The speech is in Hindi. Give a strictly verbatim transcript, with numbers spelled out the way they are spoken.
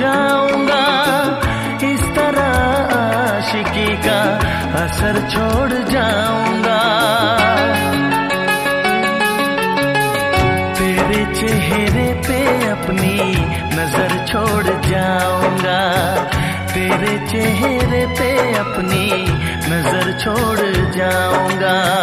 जाऊंगा, इस तरह आशिकी का असर छोड़ जाऊंगा। तेरे चेहरे पे अपनी नजर छोड़ जाऊंगा, तेरे चेहरे पे अपनी नजर छोड़ जाऊंगा।